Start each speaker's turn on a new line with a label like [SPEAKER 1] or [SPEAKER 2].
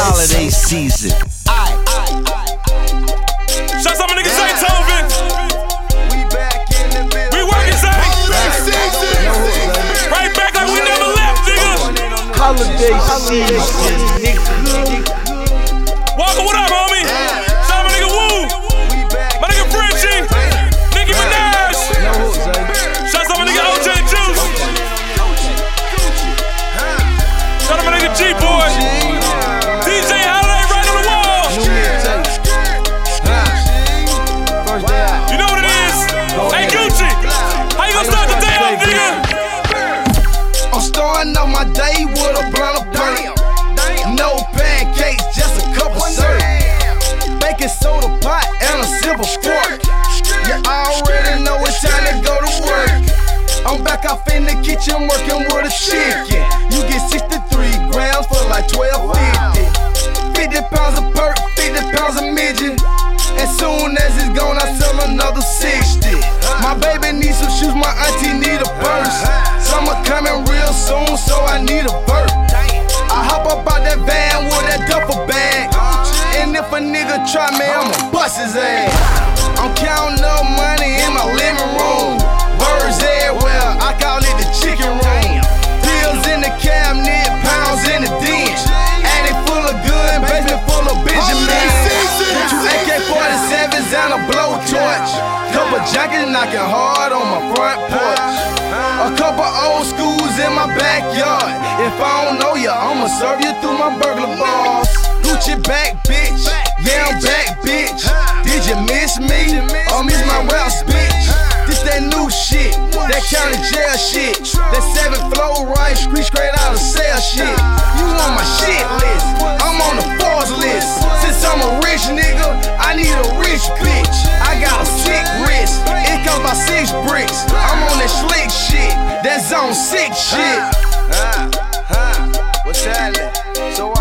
[SPEAKER 1] holiday season.
[SPEAKER 2] Shout out my nigga Zaytoven. We working, Zay. Right back like we never left, nigga.
[SPEAKER 1] Holiday season, nigga.
[SPEAKER 2] Walker, what up, homie? Shout out my nigga Woo. My nigga Frenchie. Nicki Minaj. Shout out my nigga OJ Juice. Shout out my nigga G-Boy. DJ Holiday right on the wall. You know what it is? Hey Gucci, how you gonna start the day off, nigga?
[SPEAKER 3] I'm starting off my day with a blunt of burn. No pancakes, just a couple syrup. Baking soda pot and a silver fork. You already know it's time to go to work. I'm back off in the kitchen working with a chicken. You get 63 grams for like $12.50. 50 pounds of perk, 50 pounds of midget. As soon as it's gone, I sell another 60. My baby needs some shoes, my auntie need a purse. Summer coming real soon, so I need a vert. I hop up out that van with that duffel bag. And if a nigga try me, I'ma bust his ass. I'm counting up money in my living room. Birds everywhere, I call it the chicken room. Pills in the cabinet, pounds in the den. Attic full of good, basement full of Benjamin. Two AK-47s and a blowtorch. Couple jackets knocking hard on my front porch. A couple old schools in my backyard. If I don't know you, I'ma serve you through my burglar bars. Gucci back, bitch. Yeah, I'm back, bitch. Did you miss me? Or miss my rap bitch? This that new shit, that county jail shit. That 7th floor right, street straight out of cell shit. You on my shit list, I'm on the force list. Since I'm a rich nigga, I need a rich bitch. I got a sick wrist, it comes by 6 bricks. I'm on that slick shit, that zone 6 shit. What's happening? So